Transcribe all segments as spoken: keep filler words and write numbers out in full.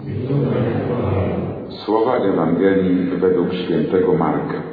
Słowa Ewangelii według świętego Marka.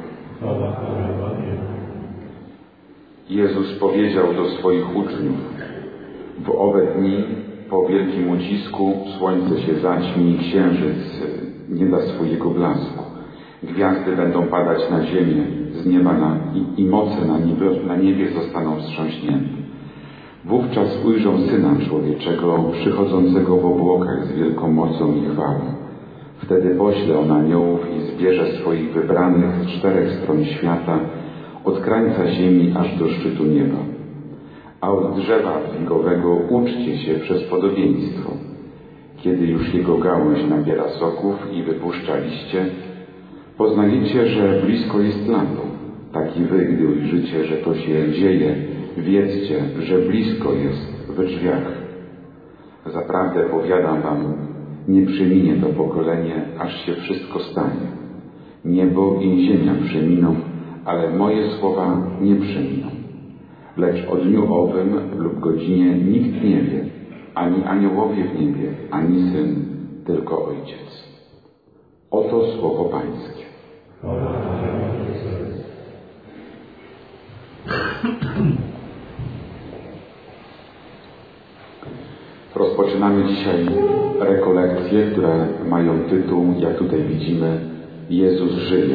Jezus powiedział do swoich uczniów: w owe dni, po wielkim ucisku, słońce się zaćmi i księżyc nie da swojego blasku. Gwiazdy będą padać na ziemię z nieba na, i, i moce na niebie, na niebie zostaną wstrząśnięte. Wówczas ujrzą Syna Człowieczego przychodzącego w obłokach z wielką mocą i chwałą. Wtedy pośle on aniołów i zbierze swoich wybranych z czterech stron świata, od krańca ziemi aż do szczytu nieba. A od drzewa figowego uczcie się przez podobieństwo. Kiedy już jego gałąź nabiera soków i wypuszcza liście, poznajecie, że blisko jest lato. Tak i wy, gdy ujrzycie, że to się dzieje, wiedzcie, że blisko jest we drzwiach. Zaprawdę powiadam wam, nie przeminie to pokolenie, aż się wszystko stanie. Niebo i ziemia przeminą, ale moje słowa nie przeminą. Lecz o dniu owym lub godzinie nikt nie wie, ani aniołowie w niebie, ani Syn, tylko Ojciec. Oto słowo Pańskie. Rozpoczynamy dzisiaj rekolekcje, które mają tytuł, jak tutaj widzimy, Jezus żyje.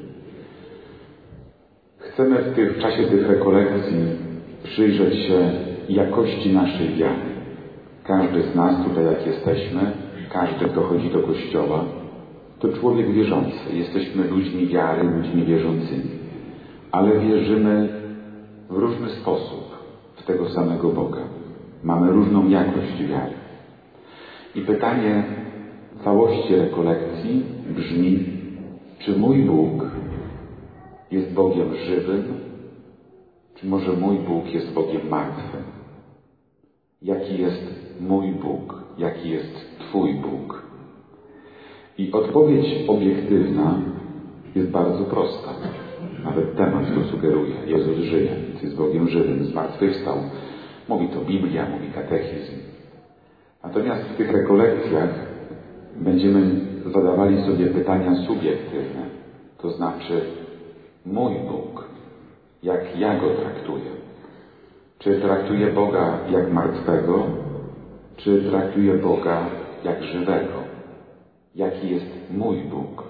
Chcemy w, tych, w czasie tych rekolekcji przyjrzeć się jakości naszej wiary. Każdy z nas tutaj, jak jesteśmy, każdy, kto chodzi do kościoła, to człowiek wierzący. Jesteśmy ludźmi wiary, ludźmi wierzącymi. Ale wierzymy w różny sposób w tego samego Boga. Mamy różną jakość wiary. I pytanie całości rekolekcji brzmi: czy mój Bóg jest Bogiem żywym, czy może mój Bóg jest Bogiem martwym? Jaki jest mój Bóg? Jaki jest Twój Bóg? I odpowiedź obiektywna jest bardzo prosta. Nawet temat to sugeruje. Jezus żyje, jest Bogiem żywym, zmartwychwstał. Mówi to Biblia, mówi katechizm. Natomiast w tych rekolekcjach będziemy zadawali sobie pytania subiektywne. To znaczy, mój Bóg, jak ja Go traktuję? Czy traktuję Boga jak martwego, czy traktuję Boga jak żywego? Jaki jest mój Bóg?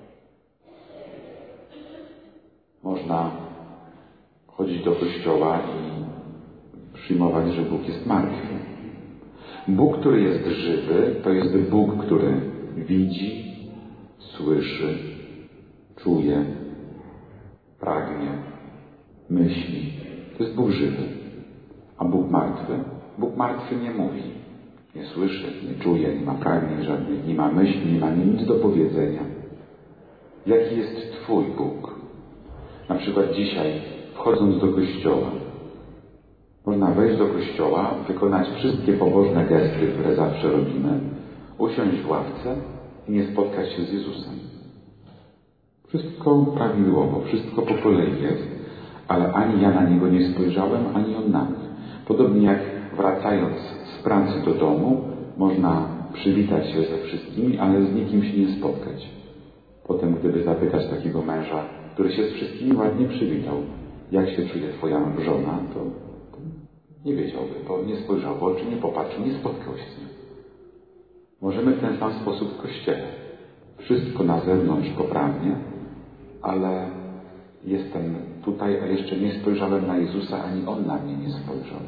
Można chodzić do kościoła i przyjmować, że Bóg jest martwy. Bóg, który jest żywy, to jest Bóg, który widzi, słyszy, czuje, pragnie, myśli. To jest Bóg żywy. A Bóg martwy? Bóg martwy nie mówi, nie słyszy, nie czuje, nie ma pragnień żadnych, nie ma myśli, nie ma nic do powiedzenia. Jaki jest Twój Bóg? Na przykład dzisiaj, wchodząc do kościoła, można wejść do kościoła, wykonać wszystkie pobożne gesty, które zawsze robimy, usiąść w ławce i nie spotkać się z Jezusem. Wszystko prawidłowo, wszystko po kolei jest, ale ani ja na Niego nie spojrzałem, ani On na mnie. Podobnie jak wracając z pracy do domu, można przywitać się ze wszystkimi, ale z nikim się nie spotkać. Potem, gdyby zapytać takiego męża, który się z wszystkimi ładnie przywitał, jak się czuje Twoja żona, to nie wiedziałby, bo nie spojrzał w oczy, nie popatrzył, nie spotkał się z nią. Możemy w ten sam sposób w Kościele. Wszystko na zewnątrz poprawnie, ale jestem tutaj, a jeszcze nie spojrzałem na Jezusa, ani On na mnie nie spojrzał.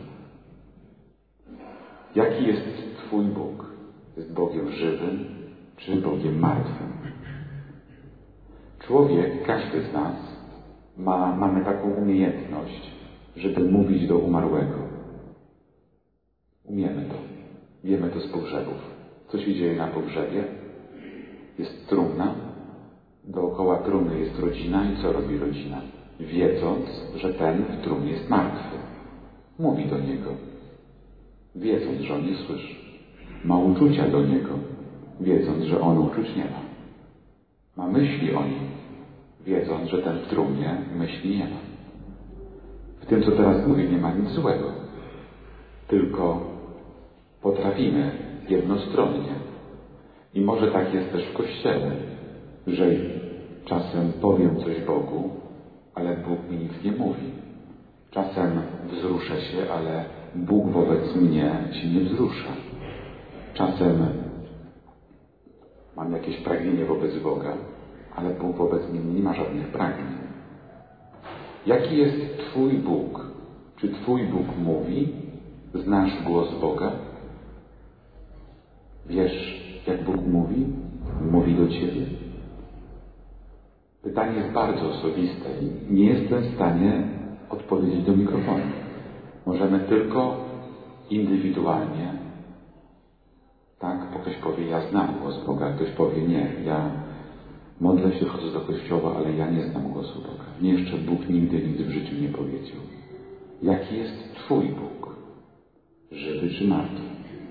Jaki jest Twój Bóg? Jest Bogiem żywym, czy Bogiem martwym? Człowiek, każdy z nas, ma, mamy taką umiejętność, żeby mówić do umarłego. Umiemy to. Wiemy to z pogrzebów. Co się dzieje na pogrzebie? Jest trumna. Dookoła trumny jest rodzina. I co robi rodzina? Wiedząc, że ten w trumnie jest martwy. Mówi do niego. Wiedząc, że on nie słyszy. Ma uczucia do niego. Wiedząc, że on uczuć nie ma. Ma myśli o nim. Wiedząc, że ten w trumnie myśli nie ma. W tym, co teraz mówię, nie ma nic złego. Tylko potrafimy jednostronnie I może tak jest też w Kościele, że czasem powiem coś Bogu, ale Bóg mi nic nie mówi. Czasem wzruszę się, ale Bóg wobec mnie się nie wzrusza. Czasem mam jakieś pragnienie wobec Boga, ale Bóg wobec mnie nie ma żadnych pragnień. Jaki jest Twój Bóg? Czy Twój Bóg mówi? Znasz głos Boga? Wiesz, jak Bóg mówi? Mówi do Ciebie? Pytanie jest bardzo osobiste i nie jestem w stanie odpowiedzieć do mikrofonu. Możemy tylko indywidualnie. Tak, bo ktoś powie, ja znam głos Boga, ktoś powie, nie, ja modlę się, chodzę do kościoła, ale ja nie znam głosu Boga. Mnie jeszcze Bóg nigdy nic w życiu nie powiedział. Jaki jest Twój Bóg? Żywy czy martwy?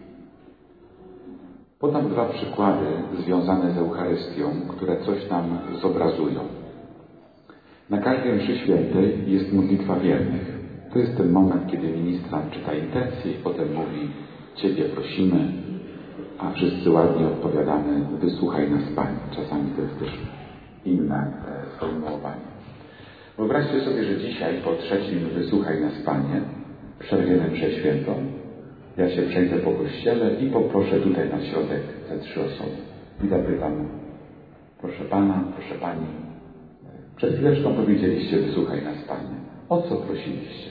Podam dwa przykłady związane z Eucharystią, które coś nam zobrazują. Na każdej mszy świętej jest modlitwa wiernych. To jest ten moment, kiedy ministrant czyta intencję i potem mówi, Ciebie prosimy, a wszyscy ładnie odpowiadamy, wysłuchaj nas Panie. Czasami to jest też inne sformułowanie. Wyobraźcie sobie, że dzisiaj po trzecim wysłuchaj nas Panie przerwiemy mszę świętą. Ja się przejdę po kościele i poproszę tutaj na środek te trzy osoby. I zapytam, proszę Pana, proszę Pani, przed chwileczką powiedzieliście, wysłuchaj nas Panie. O co prosiliście?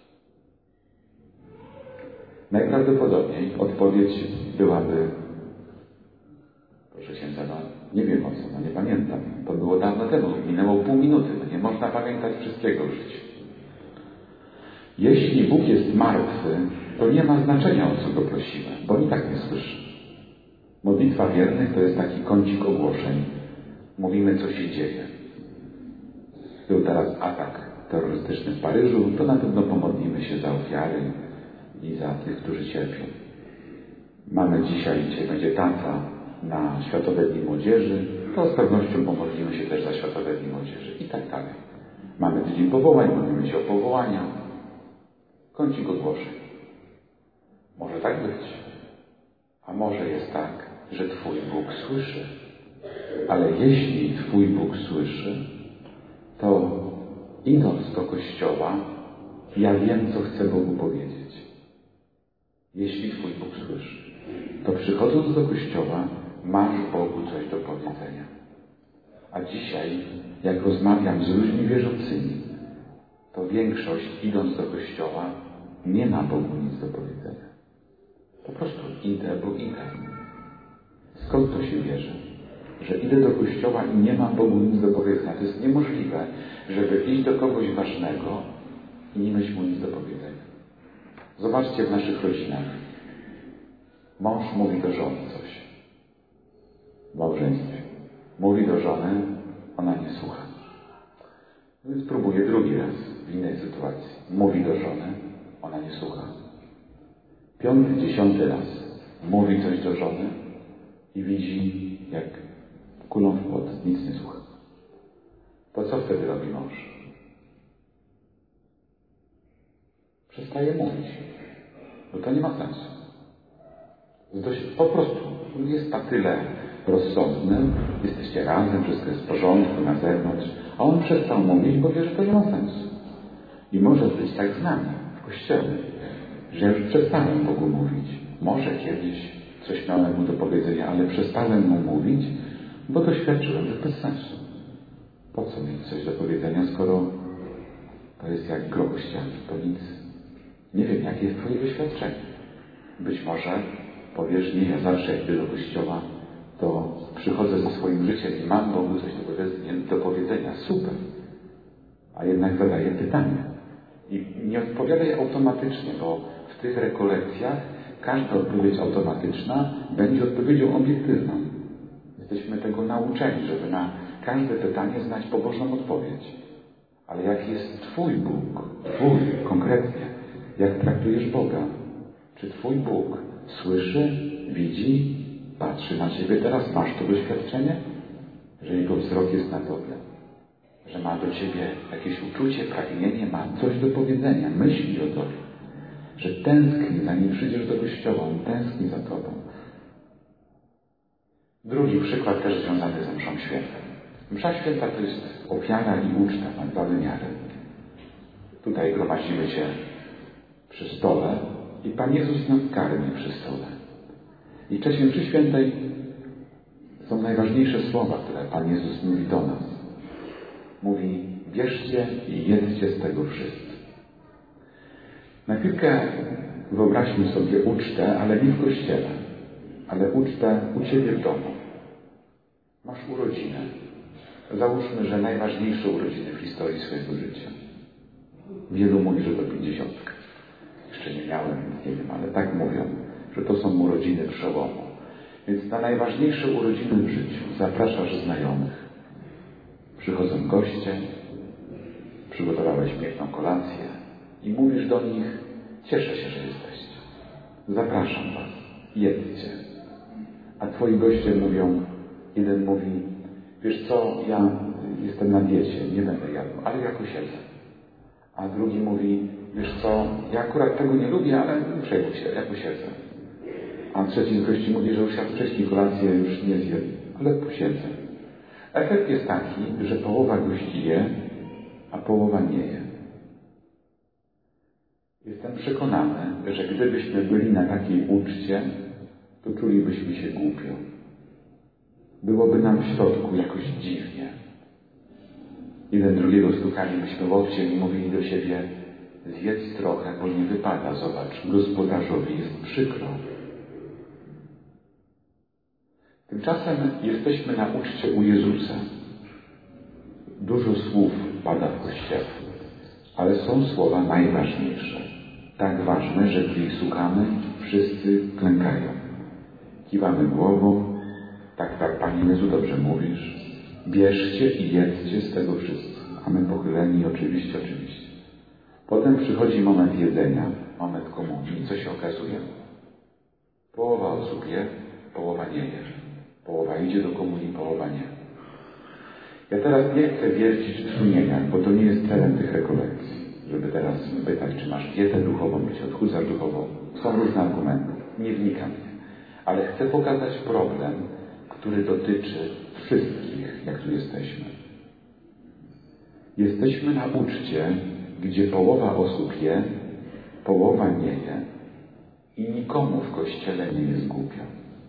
Najprawdopodobniej odpowiedź byłaby, proszę księdza, no nie wiem o co, no nie pamiętam. To było dawno temu, minęło pół minuty, no nie można pamiętać wszystkiego w życiu. Jeśli Bóg jest martwy, to nie ma znaczenia, o co go prosimy, bo on i tak nie słyszy. Modlitwa wiernych to jest taki kącik ogłoszeń. Mówimy, co się dzieje. Był teraz atak terrorystyczny w Paryżu, to na pewno pomodlimy się za ofiary i za tych, którzy cierpią. Mamy dzisiaj, dzisiaj będzie tańca na Światowe Dni Młodzieży, to z pewnością pomodlimy się też za Światowe Dni Młodzieży i tak dalej. Mamy tydzień powołań, modlimy się o powołania. Kącik ogłoszeń. Może tak być. A może jest tak, że Twój Bóg słyszy. Ale jeśli Twój Bóg słyszy, to idąc do kościoła, ja wiem, co chcę Bogu powiedzieć. Jeśli Twój Bóg słyszy, to przychodząc do kościoła, masz Bogu coś do powiedzenia. A dzisiaj, jak rozmawiam z ludźmi wierzącymi, to większość, idąc do kościoła, nie ma Bogu nic do powiedzenia. Po prostu idę, bo idę. Skąd to się bierze? Że idę do kościoła i nie mam Bogu nic do powiedzenia. To jest niemożliwe, żeby iść do kogoś ważnego i nie mieć mu nic do powiedzenia. Zobaczcie w naszych rodzinach. Mąż mówi do żony coś. W małżeństwie. Mówi do żony, ona nie słucha. Więc próbuje drugi raz w innej sytuacji. Mówi do żony, ona nie słucha. Piąty, dziesiąty raz mówi coś do żony i widzi, jak kulą w płot, nic nie słucha. To co wtedy robi mąż? Przestaje mówić. Bo to nie ma sensu. Dość, po prostu jest na tyle rozsądny, jesteście razem, wszystko jest w porządku na zewnątrz, a on przestał mówić, bo wie, że to nie ma sensu. I może być tak z nami w Kościele, że już przestałem Bogu mówić. Może kiedyś coś miałem mu do powiedzenia, ale przestałem mu mówić, bo doświadczyłem, że bez sensu. Po co mieć coś do powiedzenia, skoro to jest jak grob ściany, to nic. Nie wiem, jakie jest Twoje doświadczenie. Być może powiesz, nie, ja zawsze jak idę do kościoła, to przychodzę ze swoim życiem i mam Bogu coś do powiedzenia. Do powiedzenia. Super. A jednak zadaję pytanie. I nie odpowiadaj automatycznie, bo w tych rekolekcjach każda odpowiedź automatyczna będzie odpowiedzią obiektywną. Jesteśmy tego nauczeni, żeby na każde pytanie znać pobożną odpowiedź. Ale jaki jest Twój Bóg? Twój, konkretnie. Jak traktujesz Boga? Czy Twój Bóg słyszy, widzi, patrzy na Ciebie? Teraz masz to doświadczenie? Że Jego wzrok jest na Tobie. Że ma do Ciebie jakieś uczucie, pragnienie, ma coś do powiedzenia, myśli o Tobie. Że tęskni, zanim przyjdziesz do kościoła, on tęskni za Tobą. Drugi przykład też związany ze mszą świętą. Msza święta to jest ofiara i uczta na dwa wymiary. Tutaj gromadzimy się przy stole i Pan Jezus nas karmi przy stole. I w czasie mszy świętej są najważniejsze słowa, które Pan Jezus mówi do nas. Mówi: bierzcie i jedzcie z tego wszyscy. Na chwilkę wyobraźmy sobie ucztę, ale nie w kościele, ale ucztę u Ciebie w domu. Masz urodziny. Załóżmy, że najważniejsze urodziny w historii swojego życia. Wielu mówi, że to pięćdziesiątka. Jeszcze nie miałem, nie wiem, ale tak mówią, że to są urodziny przełomu. Więc na najważniejsze urodziny w życiu zapraszasz znajomych. Przychodzą goście, przygotowałeś piękną kolację i mówisz do nich: cieszę się, że jesteście. Zapraszam was, jedzcie. A twoi goście mówią, jeden mówi: wiesz co, ja jestem na diecie, nie będę jadł, ale ja posiedzę. A drugi mówi: wiesz co, ja akurat tego nie lubię, ale nie przejmuj się, ja posiedzę. A trzeci z gości mówi, że już jadł wcześniej kolację, już nie zjem, ale posiedzę. Efekt jest taki, że połowa gości je, a połowa nie je. Jestem przekonany, że gdybyśmy byli na takiej uczcie, to czulibyśmy się głupio. Byłoby nam w środku jakoś dziwnie. Jeden drugiego stukalibyśmy łokciem i mówili do siebie: zjedz trochę, bo nie wypada, zobacz, gospodarzowi jest przykro. Tymczasem jesteśmy na uczcie u Jezusa. Dużo słów pada w Kościele, ale są słowa najważniejsze. Tak ważne, że gdy ich słuchamy, wszyscy klękają. Kiwamy głową: tak, tak, Panie Jezu, dobrze mówisz. Bierzcie i jedzcie z tego wszyscy. A my pochyleni, oczywiście, oczywiście. Potem przychodzi moment jedzenia, moment komunii. I co się okazuje? Połowa osób je, połowa nie je. Połowa idzie do komunii, połowa nie. Ja teraz nie chcę wiercić w sumieniach, bo to nie jest celem tych rekolekcji. Żeby teraz pytać, czy masz dietę duchową, czy się odchudzasz duchową. Są różne argumenty. Nie wnikam. Ale chcę pokazać problem, który dotyczy wszystkich, jak tu jesteśmy. Jesteśmy na uczcie, gdzie połowa osób je, połowa nie je i nikomu w Kościele nie jest głupio.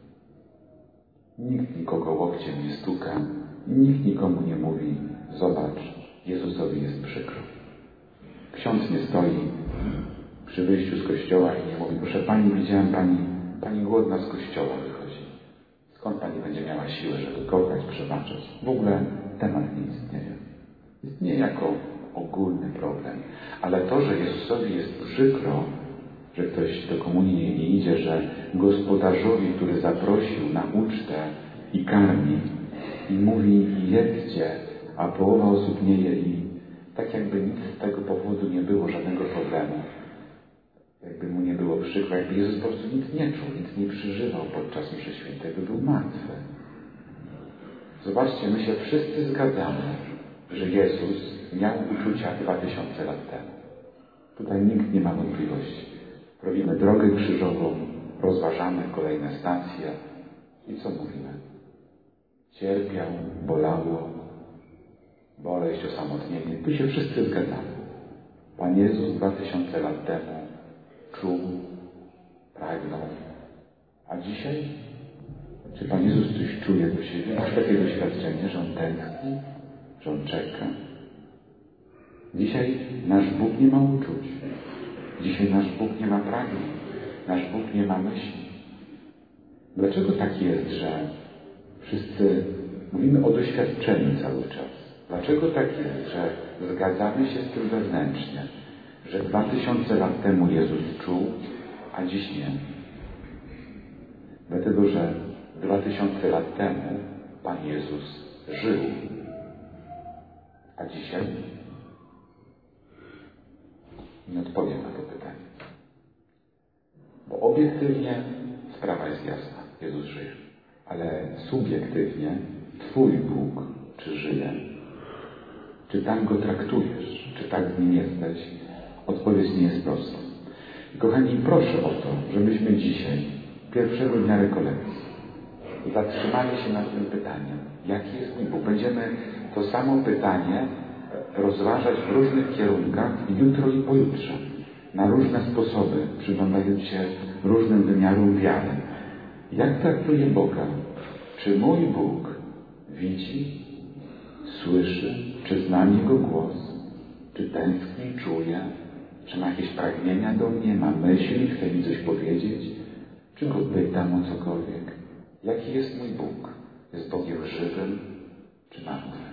Nikt nikogo łokciem nie stuka, nikt nikomu nie mówi: zobacz, Jezusowi jest przykro. Ksiądz nie stoi przy wyjściu z kościoła i nie mówi: proszę pani, widziałem pani, pani głodna z kościoła wychodzi. Skąd pani będzie miała siłę, żeby kochać, przebaczać? W ogóle temat nie istnieje. Istnieje jako ogólny problem. Ale to, że Jezusowi jest przykro, że ktoś do komunii nie idzie, że gospodarzowi, który zaprosił na ucztę i karmi i mówi: jedzcie, a połowa osób nie je, i tak jakby nic z tego powodu nie było, żadnego problemu. Jakby mu nie było przykro, jakby Jezus po prostu nic nie czuł, nic nie przeżywał podczas mszy świętej, by był martwy. Zobaczcie, my się wszyscy zgadzamy, że Jezus miał uczucia dwa tysiące lat temu. Tutaj nikt nie ma wątpliwości. Robimy drogę krzyżową, rozważamy kolejne stacje i co mówimy? Cierpiał, bolało, boleść, osamotnienie. Tu się wszyscy zgadzamy. Pan Jezus dwa tysiące lat temu czuł, pragnął. A dzisiaj? Czy Pan Jezus coś czuje do siebie? Masz takie doświadczenie, że On tęskni, że On czeka? Dzisiaj nasz Bóg nie ma uczuć. Dzisiaj nasz Bóg nie ma pragnień. Nasz Bóg nie ma myśli. Dlaczego tak jest, że wszyscy mówimy o doświadczeniu cały czas? Dlaczego tak jest, że zgadzamy się z tym wewnętrznie, że dwa tysiące lat temu Jezus czuł, a dziś nie? Dlatego, że dwa tysiące lat temu Pan Jezus żył, a dzisiaj nie odpowiem na to pytanie. Bo obiektywnie sprawa jest jasna. Jezus żyje. Ale subiektywnie Twój Bóg czy żyje? Czy tak Go traktujesz? Czy tak z Nim jesteś? Odpowiedź nie jest prosta. I kochani, proszę o to, żebyśmy dzisiaj, pierwszego dnia rekolekcji, zatrzymanie się nad tym pytaniem. Jaki jest mój Bóg? Będziemy to samo pytanie rozważać w różnych kierunkach jutro i pojutrze. Na różne sposoby, przyglądając się różnym wymiarom wiary. Jak traktuję Boga? Czy mój Bóg widzi, słyszy, czy znam Jego głos? Czy tęskni, czuje? Czy ma jakieś pragnienia do mnie? Ma myśli? Chce mi coś powiedzieć? Czy Go pytam o cokolwiek? Jaki jest mój Bóg? Jest Bogiem żywym czy martwym?